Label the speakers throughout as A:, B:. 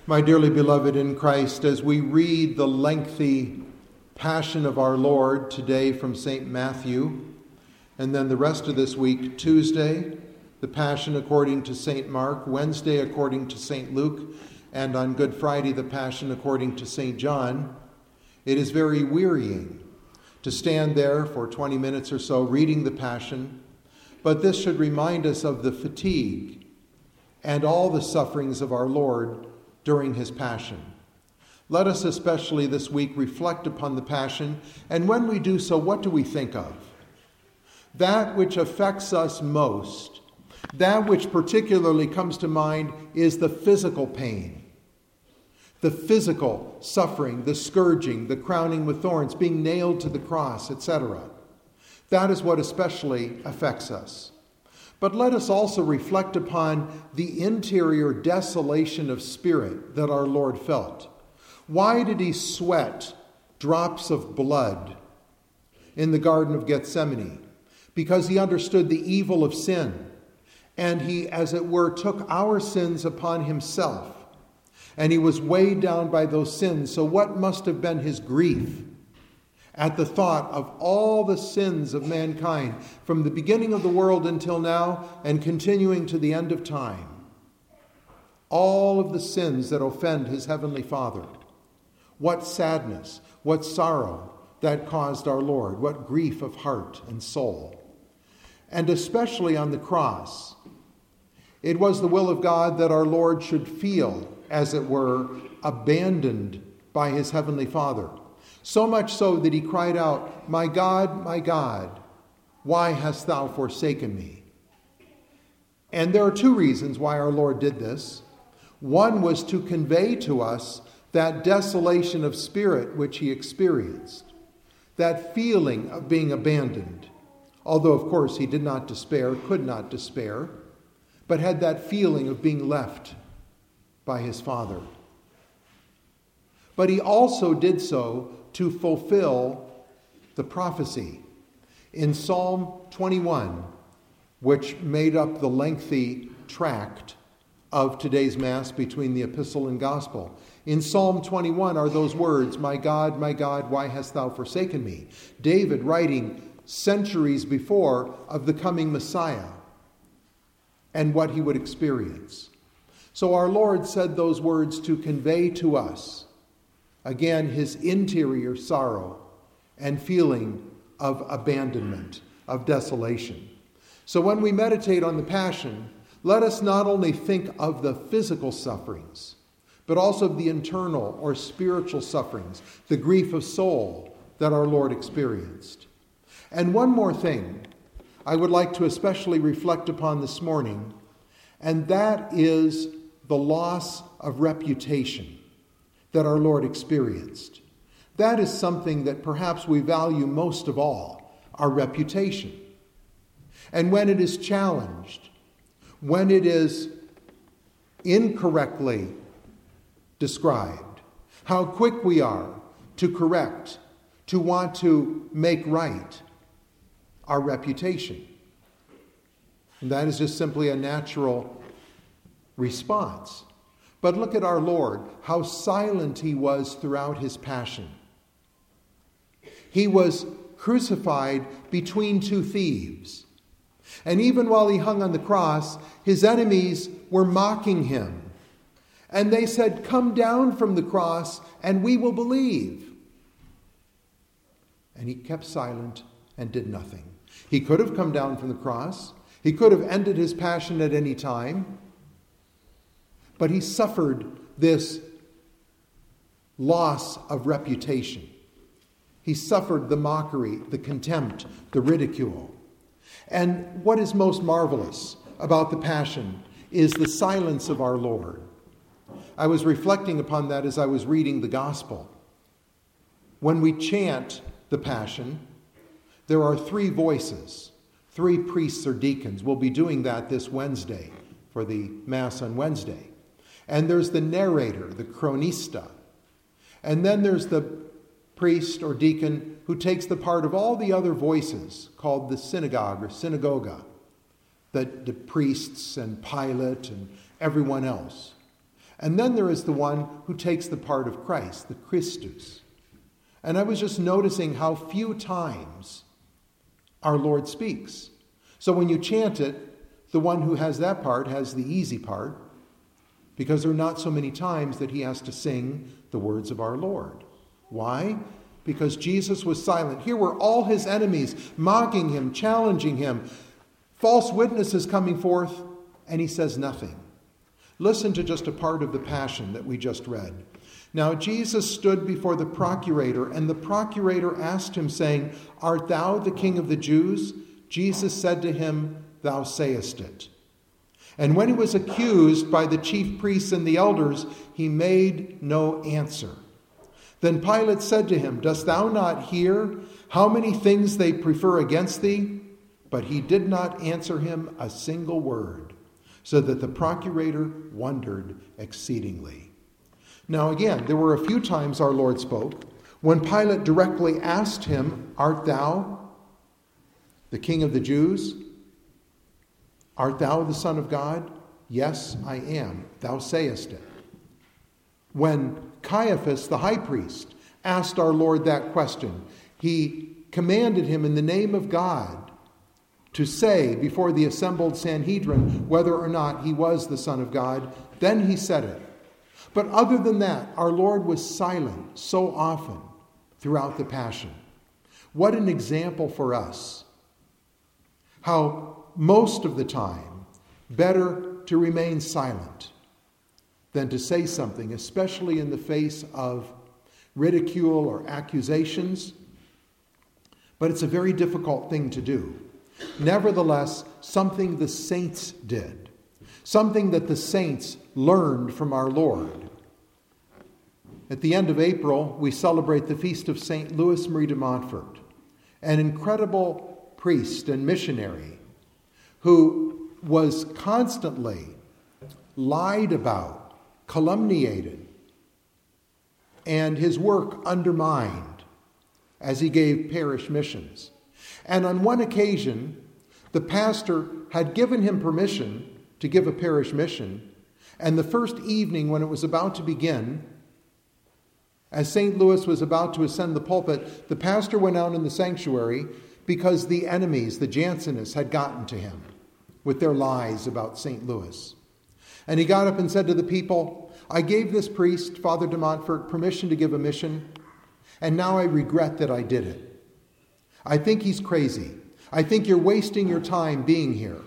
A: My dearly beloved in Christ, as we read the lengthy Passion of our Lord today from St. Matthew, and then the rest of this week, Tuesday, the Passion according to St. Mark, Wednesday according to St. Luke, and on Good Friday, the Passion according to St. John, it is very wearying to stand there for 20 minutes or so reading the Passion, but this should remind us of the fatigue and all the sufferings of our Lord during his Passion. Let us especially this week reflect upon the Passion, and when we do so, what do we think of? That which affects us most, that which particularly comes to mind, is the physical pain, the physical suffering, the scourging, the crowning with thorns, being nailed to the cross, etc. That is what especially affects us. But let us also reflect upon the interior desolation of spirit that our Lord felt. Why did he sweat drops of blood in the Garden of Gethsemane? Because he understood the evil of sin, and he, as it were, took our sins upon himself, and he was weighed down by those sins. So what must have been his grief at the thought of all the sins of mankind from the beginning of the world until now and continuing to the end of time. All of the sins that offend his heavenly Father. What sadness, what sorrow that caused our Lord, what grief of heart and soul. And especially on the cross, it was the will of God that our Lord should feel, as it were, abandoned by his heavenly Father. So much so that he cried out, my God, why hast thou forsaken me?" And there are two reasons why our Lord did this. One was to convey to us that desolation of spirit which he experienced, that feeling of being abandoned, although of course he did not despair, could not despair, but had that feeling of being left by his Father. But he also did so to fulfill the prophecy in Psalm 21, which made up the lengthy tract of today's Mass between the Epistle and Gospel. In Psalm 21 are those words, my God, why hast thou forsaken me?" David writing centuries before of the coming Messiah and what he would experience. So our Lord said those words to convey to us, again, his interior sorrow and feeling of abandonment, of desolation. So when we meditate on the Passion, let us not only think of the physical sufferings, but also of the internal or spiritual sufferings, the grief of soul that our Lord experienced. And one more thing I would like to especially reflect upon this morning, and that is the loss of reputation that our Lord experienced. That is something that perhaps we value most of all, our reputation. And when it is challenged, when it is incorrectly described, how quick we are to correct, to want to make right our reputation. And that is just simply a natural response. But look at our Lord, how silent he was throughout his Passion. He was crucified between two thieves. And even while he hung on the cross, his enemies were mocking him. And they said, "Come down from the cross and we will believe." And he kept silent and did nothing. He could have come down from the cross. He could have ended his Passion at any time. But he suffered this loss of reputation. He suffered the mockery, the contempt, the ridicule. And what is most marvelous about the Passion is the silence of our Lord. I was reflecting upon that as I was reading the Gospel. When we chant the Passion, there are three voices, three priests or deacons. We'll be doing that this Wednesday for the Mass on Wednesday. And there's the narrator, the chronista. And then there's the priest or deacon who takes the part of all the other voices called the synagogue or synagoga, the priests and Pilate and everyone else. And then there is the one who takes the part of Christ, the Christus. And I was just noticing how few times our Lord speaks. So when you chant it, the one who has that part has the easy part, because there are not so many times that he has to sing the words of our Lord. Why? Because Jesus was silent. Here were all his enemies mocking him, challenging him, false witnesses coming forth, and he says nothing. Listen to just a part of the Passion that we just read. Now Jesus stood before the procurator, and the procurator asked him, saying, Art thou the King of the Jews? Jesus said to him, Thou sayest it. And when he was accused by the chief priests and the elders, he made no answer. Then Pilate said to him, Dost thou not hear how many things they prefer against thee? But he did not answer him a single word, so that the procurator wondered exceedingly. Now again, there were a few times our Lord spoke when Pilate directly asked him, Art thou the King of the Jews? Art thou the Son of God? Yes, I am. Thou sayest it. When Caiaphas, the high priest, asked our Lord that question, he commanded him in the name of God to say before the assembled Sanhedrin whether or not he was the Son of God. Then he said it. But other than that, our Lord was silent so often throughout the Passion. What an example for us. How most of the time, better to remain silent than to say something, especially in the face of ridicule or accusations. But it's a very difficult thing to do. Nevertheless, something the saints did, something that the saints learned from our Lord. At the end of April, we celebrate the feast of St. Louis Marie de Montfort, an incredible priest and missionary who was constantly lied about, calumniated, and his work undermined as he gave parish missions. And on one occasion, the pastor had given him permission to give a parish mission, and the first evening when it was about to begin, as St. Louis was about to ascend the pulpit, the pastor went out in the sanctuary because the enemies, the Jansenists, had gotten to him with their lies about St. Louis. And he got up and said to the people, I gave this priest, Father de Montfort, permission to give a mission, and now I regret that I did it. I think he's crazy. I think you're wasting your time being here.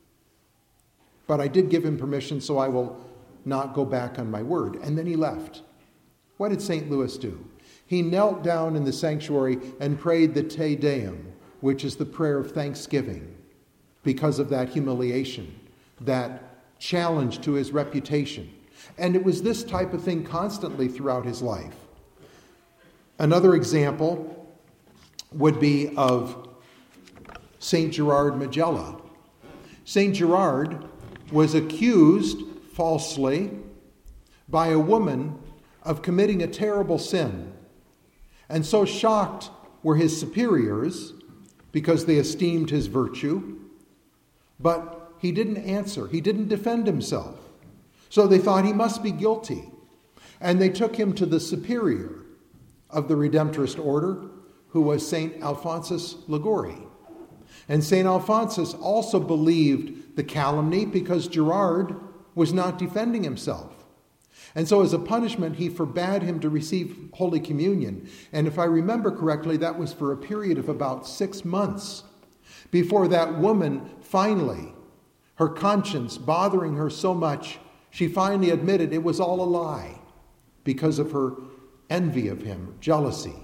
A: But I did give him permission, so I will not go back on my word. And then he left. What did St. Louis do? He knelt down in the sanctuary and prayed the Te Deum, which is the prayer of thanksgiving, because of that humiliation, that challenge to his reputation. And it was this type of thing constantly throughout his life. Another example would be of St. Gerard Majella. St. Gerard was accused falsely by a woman of committing a terrible sin. And so shocked were his superiors because they esteemed his virtue. But he didn't answer. He didn't defend himself. So they thought he must be guilty. And they took him to the superior of the Redemptorist order, who was St. Alphonsus Liguori. And St. Alphonsus also believed the calumny because Gerard was not defending himself. And so as a punishment, he forbade him to receive Holy Communion. And if I remember correctly, that was for a period of about 6 months before that woman finally, her conscience bothering her so much, she finally admitted it was all a lie because of her envy of him, jealousy.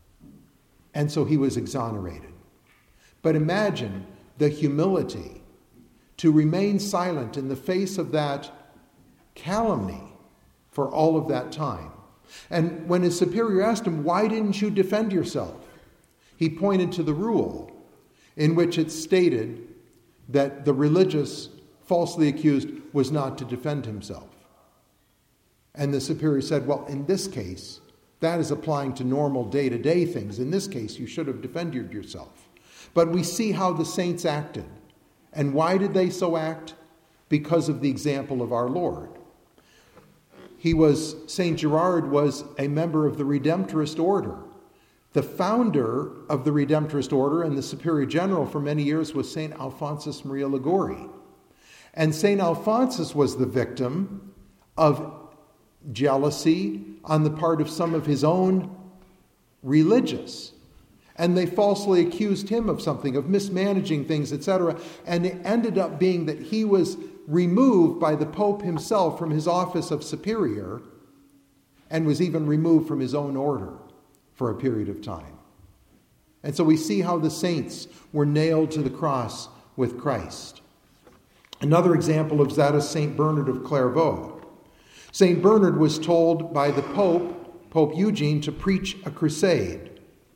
A: And so he was exonerated. But imagine the humility to remain silent in the face of that calumny for all of that time. And when his superior asked him, why didn't you defend yourself? He pointed to the rule in which it stated that the religious falsely accused was not to defend himself. And the superior said, well, in this case, that is applying to normal day-to-day things. In this case, you should have defended yourself. But we see how the saints acted. And why did they so act? Because of the example of our Lord. St. Gerard was a member of the Redemptorist order. The founder of the Redemptorist order and the superior general for many years was St. Alphonsus Maria Liguori. And St. Alphonsus was the victim of jealousy on the part of some of his own religious. And they falsely accused him of something, of mismanaging things, etc. And it ended up being that he was removed by the Pope himself from his office of superior and was even removed from his own order for a period of time. And so we see how the saints were nailed to the cross with Christ. Another example of that is St. Bernard of Clairvaux. St. Bernard was told by the Pope, Pope Eugene, to preach a crusade.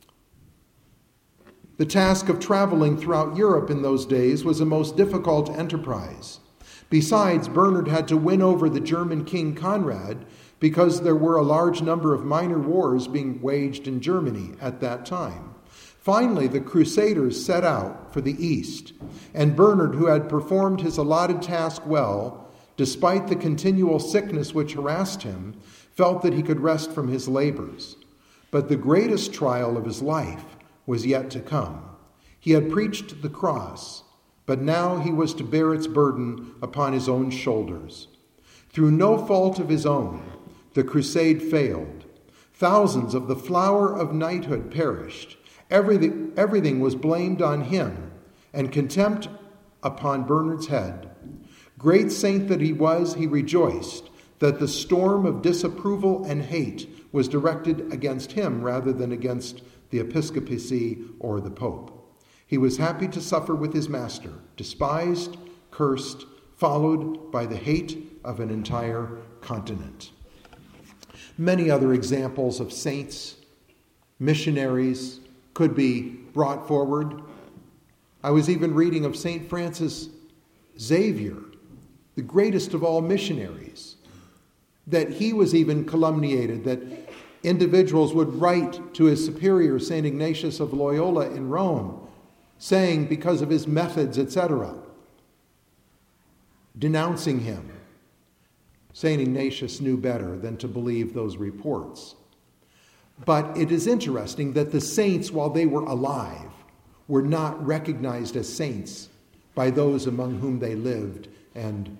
A: The task of traveling throughout Europe in those days was a most difficult enterprise. Besides, Bernard had to win over the German King Conrad because there were a large number of minor wars being waged in Germany at that time. Finally, the Crusaders set out for the east, and Bernard, who had performed his allotted task well, despite the continual sickness which harassed him, felt that he could rest from his labors. But the greatest trial of his life was yet to come. He had preached the cross, but now he was to bear its burden upon his own shoulders. Through no fault of his own, the crusade failed. Thousands of the flower of knighthood perished. Everything was blamed on him, and contempt upon Bernard's head. Great saint that he was, he rejoiced that the storm of disapproval and hate was directed against him rather than against the episcopacy or the Pope. He was happy to suffer with his master, despised, cursed, followed by the hate of an entire continent. Many other examples of saints, missionaries, could be brought forward. I was even reading of St. Francis Xavier, the greatest of all missionaries, that he was even calumniated, that individuals would write to his superior, St. Ignatius of Loyola in Rome, saying because of his methods, etc., denouncing him. St. Ignatius knew better than to believe those reports. But it is interesting that the saints, while they were alive, were not recognized as saints by those among whom they lived and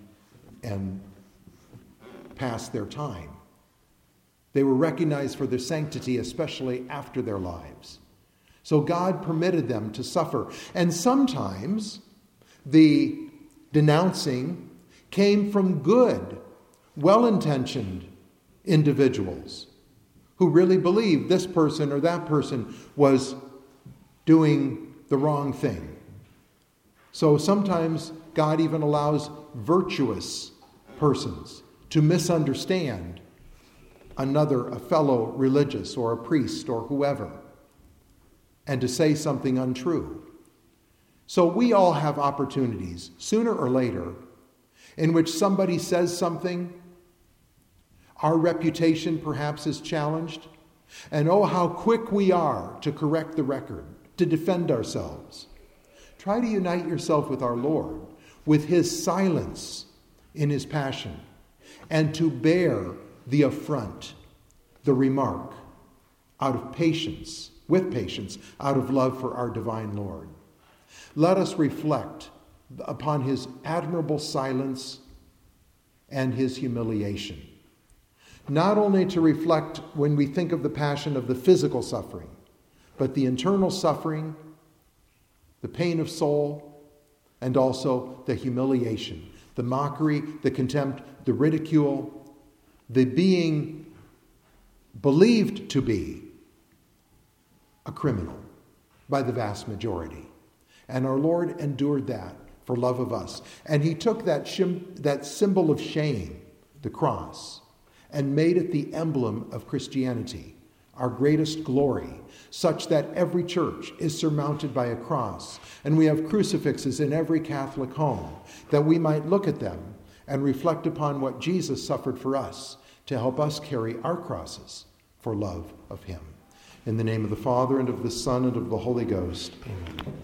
A: passed their time. They were recognized for their sanctity, especially after their lives. So God permitted them to suffer. And sometimes the denouncing came from good, well-intentioned individuals who really believed this person or that person was doing the wrong thing. So sometimes God even allows virtuous persons to misunderstand a fellow religious or a priest or whoever, and to say something untrue. So we all have opportunities, sooner or later, in which somebody says something, our reputation perhaps is challenged, and oh, how quick we are to correct the record, to defend ourselves. Try to unite yourself with our Lord, with his silence in his passion, and to bear the affront, the remark, out of patience, with patience, out of love for our divine Lord. Let us reflect upon his admirable silence and his humiliation. Not only to reflect when we think of the passion of the physical suffering, but the internal suffering, the pain of soul, and also the humiliation, the mockery, the contempt, the ridicule, the being believed to be a criminal by the vast majority. And our Lord endured that for love of us. And he took that symbol of shame, the cross, and made it the emblem of Christianity, our greatest glory, such that every church is surmounted by a cross. And we have crucifixes in every Catholic home, that we might look at them and reflect upon what Jesus suffered for us to help us carry our crosses for love of him. In the name of the Father, and of the Son, and of the Holy Ghost. Amen.